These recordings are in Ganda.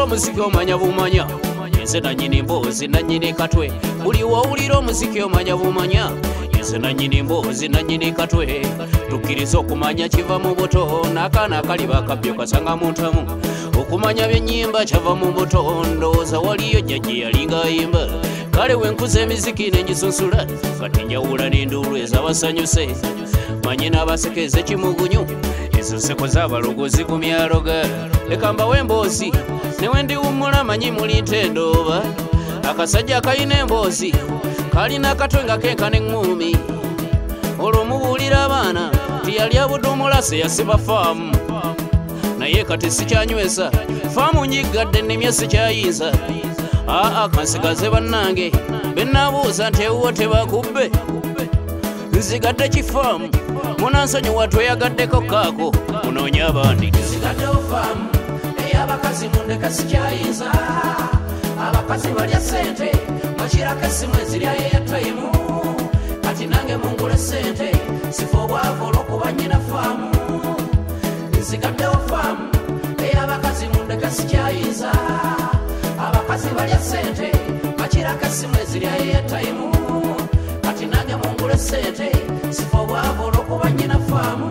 omuziki omanya bumanya nze nanyini mboozi nanyini katwe buli wawulira omuziki omanya bumanya nze nanyini mboozi nanyini katwe tukkiriza okumanya kiva mu buto n'akaana akali bakabbyo kasanga mu ntamu okumanya byennyimba kyava mu buto ndowooza waliyo jjajje yalinga ayimba kale wenkuza emiziki nenjisunsula kati njawula n'enduulu ez'abasanyuse manyi n'abasekeze kimugunyu ezo nseko z'abalogozi ku myaloga leka mbawe emboozi newendiwummula manyi muli ntendooba akasajja akalina emboozi kalina akatwe nga kenkana eŋŋuumi olwo mubuulira abaana tiyali abudde omulase yasiba faamu naye kati sikyanywesa faamu nyiggadde nnemye sikyayinza aa kansigaze bannange bennabuuza nti ewuwo tebakubbe nzigadde kifaamu munansonyiwa tweyagaddeko kaako munoonya abandi nzigaddewo faamu ey'abakazi mundeka sikyayinza abakazi balya sente bakirako essimu ezirya eyatayimu kati nange mungule sente sifa obwavu olw'okuba nnyina faamu nzigaddewo faamu ey'abakazi mundeka sikyayinza abakazi balya sente bakirako essimu ezirya eyatayimu kati nange mungule sente sifa obwavu olw'okuba nnyina faamu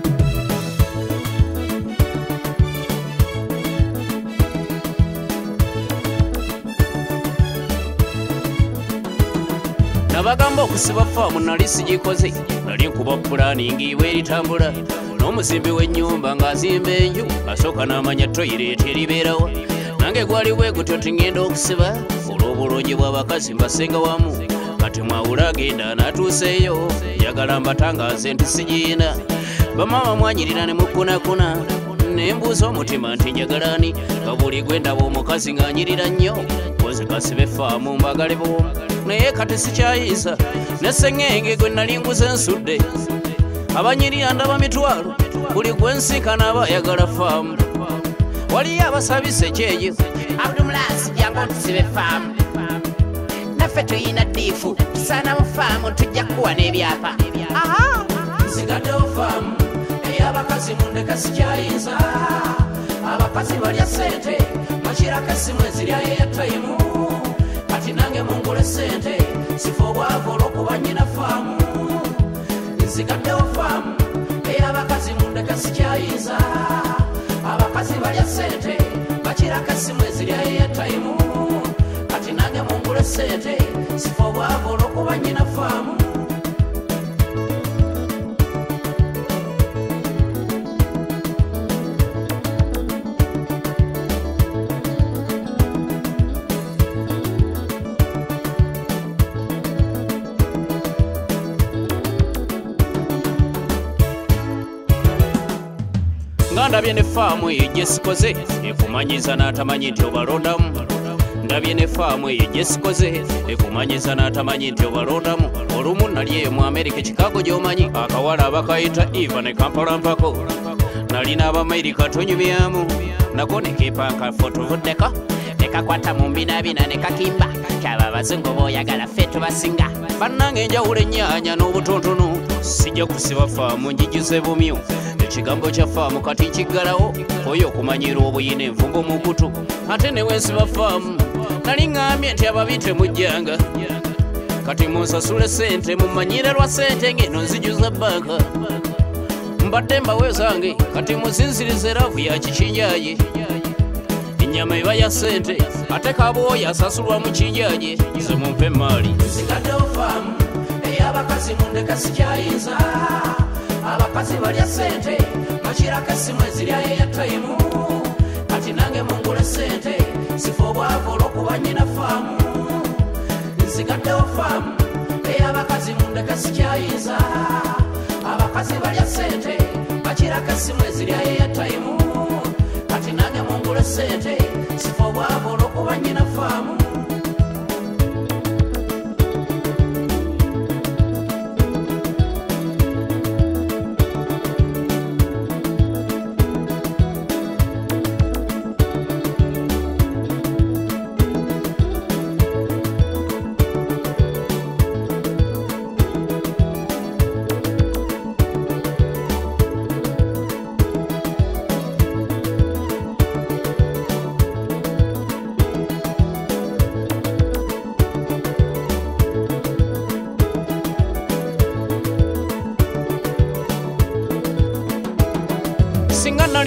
nabagamba okusiba faamu nali sigikoze nali nkuba pulaningi iwe eritambula n'omuzimbi w'ennyumba ng'azimba enju asooka n'amanya toyireeti eribeerawa nange gwali bwe gutyo tingenda okusiba olw'obulungi bw'abakazi mbasenga wamu kati mwawula agenda n'atuuseeyo njagala mbatangaze nti sigiina bamama mwanyirira ne mukunakuna nembuuza omutima nti njagalani nga buli gwe ndaba omukazi ng'anyirira nnyo koze kasibe faamu mbagale bwomu naye kati sikyayinza nesseŋŋenge gwe nali nguze ensudde abanyirira ndaba mitwalo buli gwe nsinkana aba ayagala faamu waliyo abasabisa ekyeyo abdumulasi jangu tusibe faamu naffe tuyina ddiifu tusaana mu faamu tujja kuwa n'ebyapa nsigaddewo faamu ey'abakazi mundeka sikyayinza abakazi balya sente bakirako essimu ezirya eyatayimu kati nange mungule sente sifa obwavu olw'okuba nnyina faamu nsigaddewo faamu ey'abakazi mundeka sikyayinza abakazi balya sente bakirako essimu ezirya eyatayimu kati nange mungule sente sifa obwavu olw'okuba nnyina faamu ndabye ne faamu eyo gye sikoze ekumanyiza n'atamanyi nti obalondamu ndabye ne faamu eyo gye sikoze ekumanyiza n'atamanyi nti obalondamu olumu nali eyo mu amerika ekikaago gy'omanyi akawala abakayita eva ne kampalampako nali n'abamerika tonyumyamu nako ne keepanka fotovuddeko ne kakwata mu mbinabina ne kakimba kyaba abazungu b'oyagala ffe tubasinga bannange enjawulo ennyaanya n'obutonotono sijja kusiba faamu njijuze bumyu ekigambo kya faamu kati kiggalawo oyo okumanyira obuyina envumbo mu kutu ate ne wensiba faamu nali ŋŋambye nti ababi temujjanga kati munsasule sente mumanyire lwa sente ng'eno nzijuza banka mbadde mbawezange kati muzinzirize ravu ya kikinjaye ennyama eba ya sente ate kabwoyo asasulwa mu kinjaye nze mumpe emaali nsigaddewo faamu ey'abakazi mundeka sikyayinza abakazi balya sente bakirako essimu ezirya eyatayimu kati nange mungule sente sifa obwavu olw'okuba nnyina faamu nsigaddewo faamu ey'abakazi mundeka sikyayinza abakazi balya sente bakirako essimu ezirya eyatayimu kati nange mungule sente sifa obwavu olw'okuba nnyina faamu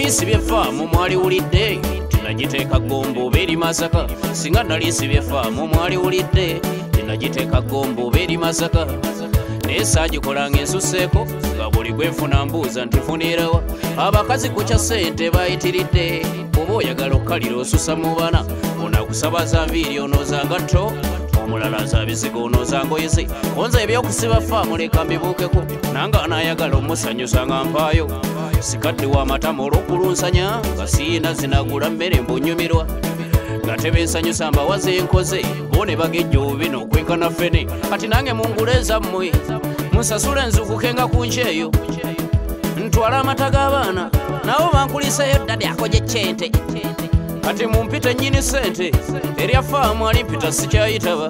nalisibye faamu mwaliwulidde tinagiteeka gombo beeri Masaka singa nalisibye faamu mwaliwulidde tinagiteeka gombo beeri Masaka naye saagikolanga ensuseeko nga buli gwenfuna mbuuza nti funirawa abakazi ku kya ssente bayitiridde oba oyagala okkalira osusa mu bana onakusaba za nviiri onooza ngatto omulala azabizigo onooza ngoyeze onza ebyokusiba faamu leka mbibuukeko nange anaayagala omusanyusa nga mpaayo sikadde w'amatama olw'okulunsanya nga siina zinagula mmere mbunyumirwa nga tebensanyusa mbawaze enkoze bo ne bagejja obubina okwenkana ffene kati nange munguleeza mmwe munsasula enzukuke nga ku nkyeyo ntwala amata g'abaana nabo bankuliseeyo ddade akoje ccente kati mumpita ennyini ssente erya faamu alimpita sikyayitaba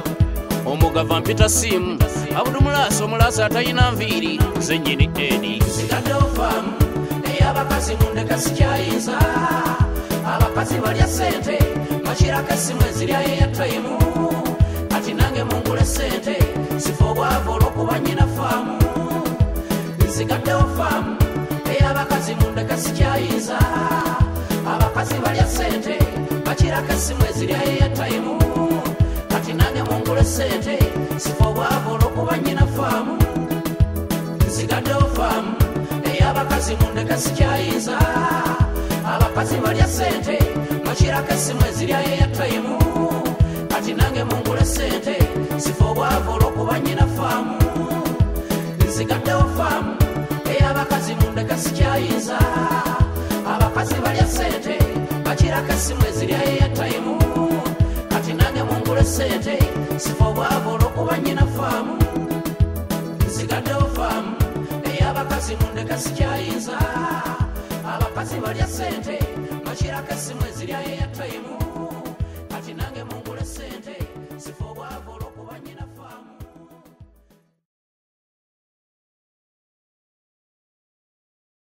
omugava mpita siimu abudumulaasa omulaasa atalina nviiri ze nnyini edi sigaddewo faamu ey'abakazi mundeka sikyayinza abakazi balya ssente makirako essimu eziryayo eyatayimu kati nange mungule ssente sifa obwavu olw'okuba nnyina faamu nsigaddewo faamu ey'abakazi mundeka sikyayinza abakazi balya ssente bakirako essimu eziryayo eyatayimu kati nange mungule ssente sifa obwavu olw'okuba nnyina faamu nsigaddewo faamu ey'abakazi mundeka sikyayinza abakazi balya ssente bakirako essimu eziryayo eyatayimu kati nange mungule ssente sifa obwavu olw'okuba nnyina faamu nsigaddewo faamu ey'abakazi mundeka sikyayinza abakazi balya ssente bakirako essimu eziryayo eyatayimu kati nange mungule ssente sifa obwavu olw'okuba nnyina faamu nsigaddewo faamu ey'abakazi mundeka sikyayinza abakazi balya ssente bakirako essimu eziryayo eyatayimu